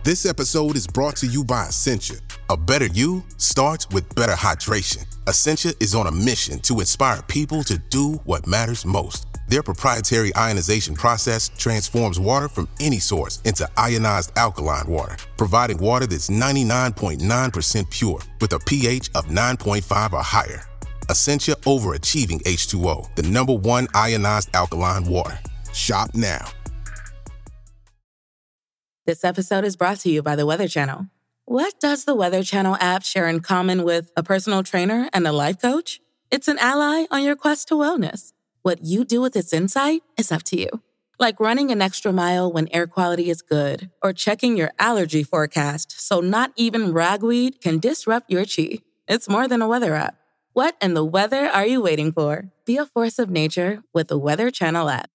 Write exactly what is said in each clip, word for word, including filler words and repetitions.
This episode is brought to you by Essentia. A better you starts with better hydration. Essentia is on a mission to inspire people to do what matters most. Their proprietary ionization process transforms water from any source into ionized alkaline water, providing water that's ninety-nine point nine percent pure with a pH of nine point five or higher. Essentia Overachieving H two O, the number one ionized alkaline water. Shop now. This episode is brought to you by the Weather Channel. What does the Weather Channel app share in common with a personal trainer and a life coach? It's an ally on your quest to wellness. What you do with its insight is up to you. Like running an extra mile when air quality is good, or checking your allergy forecast so not even ragweed can disrupt your chi. It's more than a weather app. What in the weather are you waiting for? Be a force of nature with the Weather Channel app.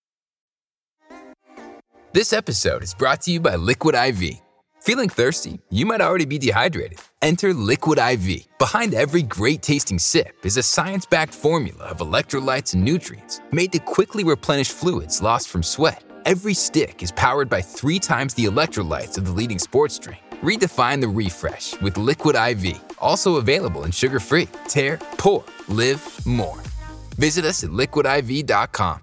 This episode is brought to you by Liquid I V. Feeling thirsty? You might already be dehydrated. Enter Liquid I V. Behind every great-tasting sip is a science-backed formula of electrolytes and nutrients made to quickly replenish fluids lost from sweat. Every stick is powered by three times the electrolytes of the leading sports drink. Redefine the refresh with Liquid I V. Also available in sugar-free. Tear, pour, live more. Visit us at liquid I V dot com.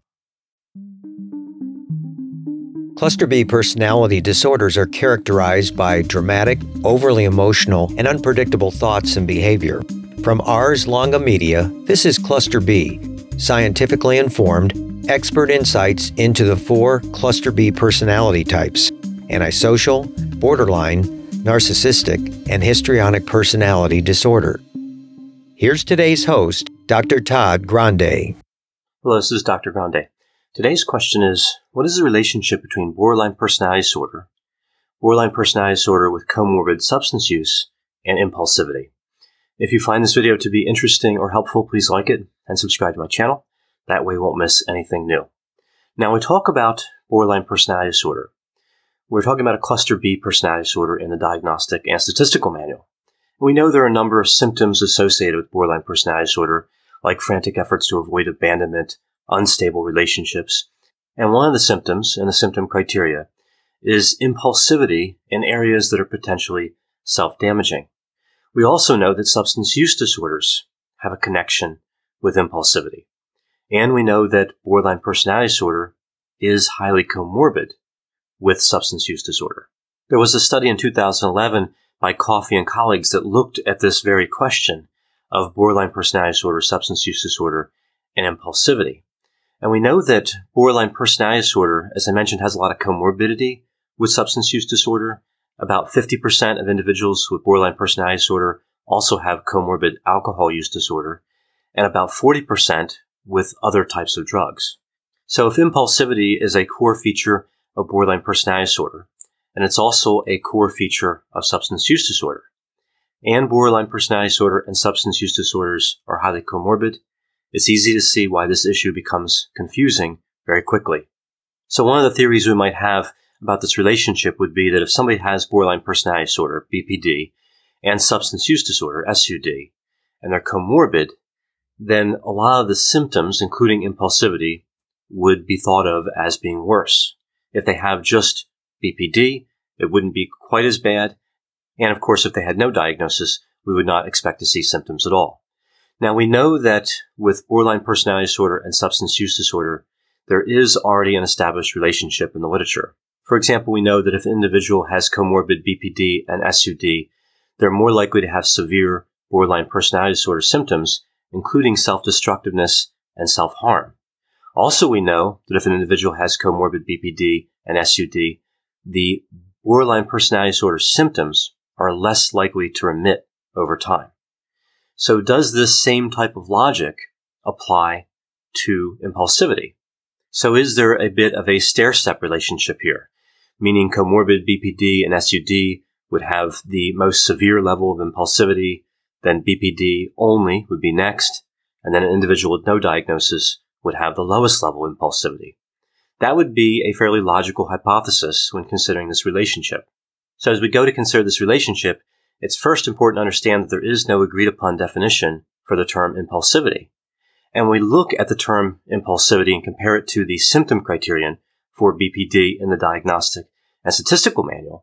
Cluster B personality disorders are characterized by dramatic, overly emotional, and unpredictable thoughts and behavior. From Ars Longa Media, this is Cluster B, scientifically informed, expert insights into the four Cluster B personality types: antisocial, borderline, narcissistic, and histrionic personality disorder. Here's today's host, Doctor Todd Grande. Hello, this is Doctor Grande. Today's question is, what is the relationship between borderline personality disorder, borderline personality disorder with comorbid substance use, and impulsivity? If you find this video to be interesting or helpful, please like it and subscribe to my channel. That way you won't miss anything new. Now, we talk about borderline personality disorder. We're talking about a cluster B personality disorder in the Diagnostic and Statistical Manual. We know there are a number of symptoms associated with borderline personality disorder, like frantic efforts to avoid abandonment, unstable relationships, and one of the symptoms in the symptom criteria is impulsivity in areas that are potentially self-damaging. We also know that substance use disorders have a connection with impulsivity. And we know that borderline personality disorder is highly comorbid with substance use disorder. There was a study in two thousand eleven by Coffey and colleagues that looked at this very question of borderline personality disorder, substance use disorder, and impulsivity. And we know that borderline personality disorder, as I mentioned, has a lot of comorbidity with substance use disorder. About fifty percent of individuals with borderline personality disorder also have comorbid alcohol use disorder, and about forty percent with other types of drugs. So if impulsivity is a core feature of borderline personality disorder, and it's also a core feature of substance use disorder, and borderline personality disorder and substance use disorders are highly comorbid, it's easy to see why this issue becomes confusing very quickly. So one of the theories we might have about this relationship would be that if somebody has borderline personality disorder, B P D, and substance use disorder, S U D, and they're comorbid, then a lot of the symptoms, including impulsivity, would be thought of as being worse. If they have just B P D, it wouldn't be quite as bad. And of course, if they had no diagnosis, we would not expect to see symptoms at all. Now, we know that with borderline personality disorder and substance use disorder, there is already an established relationship in the literature. For example, we know that if an individual has comorbid B P D and S U D, they're more likely to have severe borderline personality disorder symptoms, including self-destructiveness and self-harm. Also, we know that if an individual has comorbid B P D and S U D, the borderline personality disorder symptoms are less likely to remit over time. So does this same type of logic apply to impulsivity? So is there a bit of a stair-step relationship here, meaning comorbid B P D and S U D would have the most severe level of impulsivity, then B P D only would be next, and then an individual with no diagnosis would have the lowest level of impulsivity? That would be a fairly logical hypothesis when considering this relationship. So as we go to consider this relationship, it's first important to understand that there is no agreed-upon definition for the term impulsivity. And we look at the term impulsivity and compare it to the symptom criterion for B P D in the Diagnostic and Statistical Manual.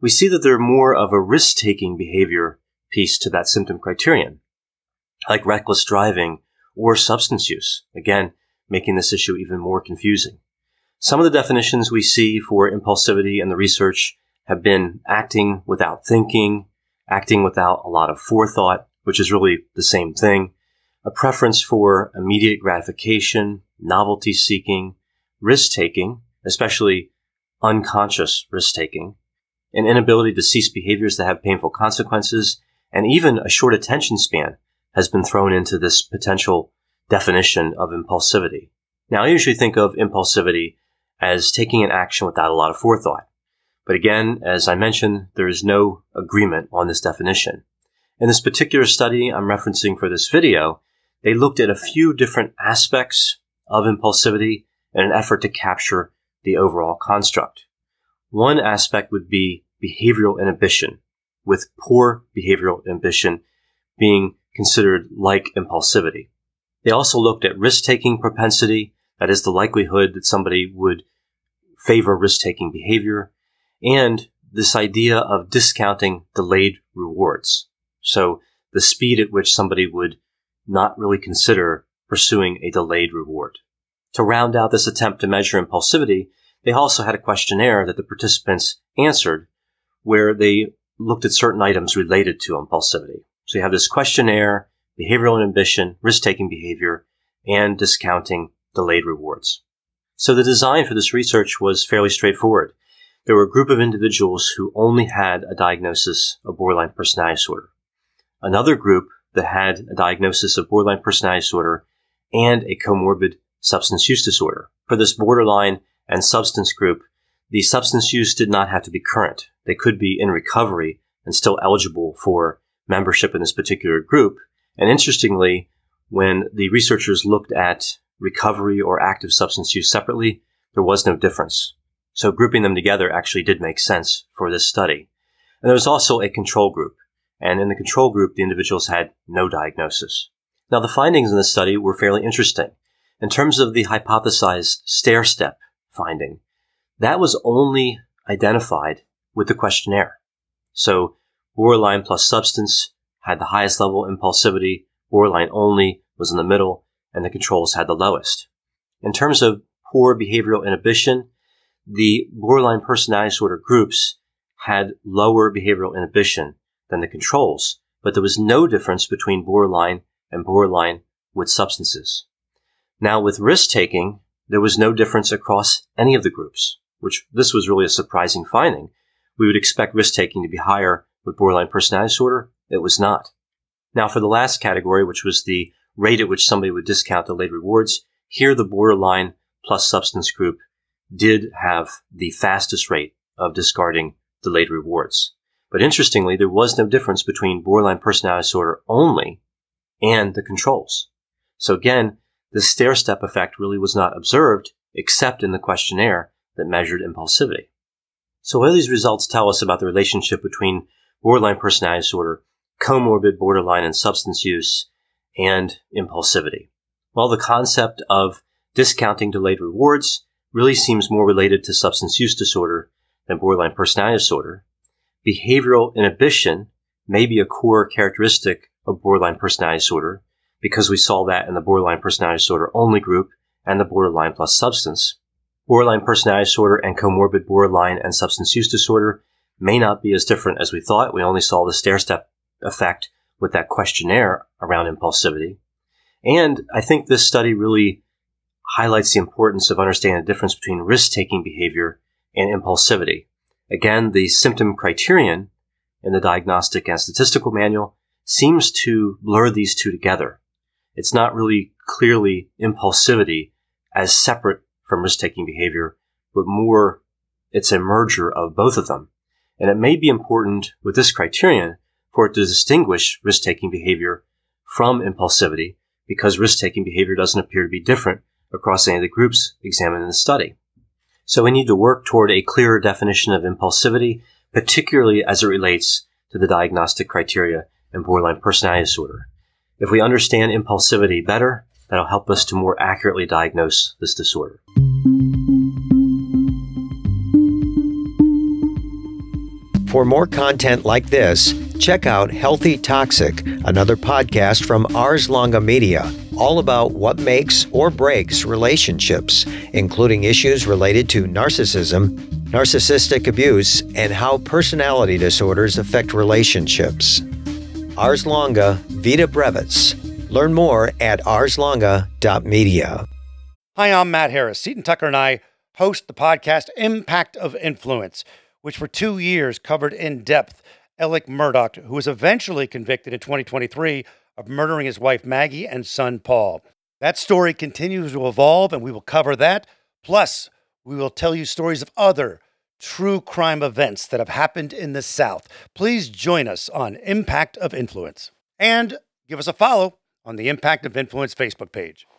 we see that there's more of a risk-taking behavior piece to that symptom criterion, like reckless driving or substance use, again, making this issue even more confusing. Some of the definitions we see for impulsivity in the research have been acting without thinking, acting without a lot of forethought, which is really the same thing, a preference for immediate gratification, novelty seeking, risk-taking, especially unconscious risk-taking, an inability to cease behaviors that have painful consequences, and even a short attention span has been thrown into this potential definition of impulsivity. Now, I usually think of impulsivity as taking an action without a lot of forethought. But again, as I mentioned, there is no agreement on this definition. In this particular study I'm referencing for this video, they looked at a few different aspects of impulsivity in an effort to capture the overall construct. One aspect would be behavioral inhibition, with poor behavioral inhibition being considered like impulsivity. They also looked at risk-taking propensity, that is the likelihood that somebody would favor risk-taking behavior, and this idea of discounting delayed rewards. So the speed at which somebody would not really consider pursuing a delayed reward. To round out this attempt to measure impulsivity, they also had a questionnaire that the participants answered where they looked at certain items related to impulsivity. So you have this questionnaire, behavioral inhibition, risk-taking behavior, and discounting delayed rewards. So the design for this research was fairly straightforward. There were a group of individuals who only had a diagnosis of borderline personality disorder. Another group that had a diagnosis of borderline personality disorder and a comorbid substance use disorder. For this borderline and substance group, the substance use did not have to be current. They could be in recovery and still eligible for membership in this particular group. And interestingly, when the researchers looked at recovery or active substance use separately, there was no difference. So grouping them together actually did make sense for this study. And there was also a control group. And in the control group, the individuals had no diagnosis. Now, the findings in this study were fairly interesting. In terms of the hypothesized stair-step finding, that was only identified with the questionnaire. So borderline plus substance had the highest level of impulsivity, borderline only was in the middle, and the controls had the lowest. In terms of poor behavioral inhibition, the borderline personality disorder groups had lower behavioral inhibition than the controls, but there was no difference between borderline and borderline with substances. Now, with risk-taking, there was no difference across any of the groups, which this was really a surprising finding. We would expect risk-taking to be higher with borderline personality disorder. It was not. Now, for the last category, which was the rate at which somebody would discount delayed rewards, here the borderline plus substance group did have the fastest rate of discarding delayed rewards. But interestingly, there was no difference between borderline personality disorder only and the controls. So again, the stair-step effect really was not observed except in the questionnaire that measured impulsivity. So what do these results tell us about the relationship between borderline personality disorder, comorbid borderline and substance use, and impulsivity? Well, the concept of discounting delayed rewards really seems more related to substance use disorder than borderline personality disorder. Behavioral inhibition may be a core characteristic of borderline personality disorder because we saw that in the borderline personality disorder only group and the borderline plus substance. Borderline personality disorder and comorbid borderline and substance use disorder may not be as different as we thought. We only saw the stair-step effect with that questionnaire around impulsivity. And I think this study really highlights the importance of understanding the difference between risk-taking behavior and impulsivity. Again, the symptom criterion in the Diagnostic and Statistical Manual seems to blur these two together. It's not really clearly impulsivity as separate from risk-taking behavior, but more it's a merger of both of them. And it may be important with this criterion for it to distinguish risk-taking behavior from impulsivity because risk-taking behavior doesn't appear to be different across any of the groups examined in the study. So we need to work toward a clearer definition of impulsivity, particularly as it relates to the diagnostic criteria in borderline personality disorder. If we understand impulsivity better, that'll help us to more accurately diagnose this disorder. For more content like this, check out Healthy Toxic, another podcast from Ars Longa Media, all about what makes or breaks relationships, including issues related to narcissism, narcissistic abuse, and how personality disorders affect relationships. Ars Longa, Vita Brevis. Learn more at ars longa dot media. Hi, I'm Matt Harris. Seton Tucker and I host the podcast Impact of Influence, which for two years covered in depth Alec Murdaugh, who was eventually convicted in twenty twenty-three of murdering his wife Maggie and son Paul. That story continues to evolve, and we will cover that. Plus, we will tell you stories of other true crime events that have happened in the South. Please join us on Impact of Influence. And give us a follow on the Impact of Influence Facebook page.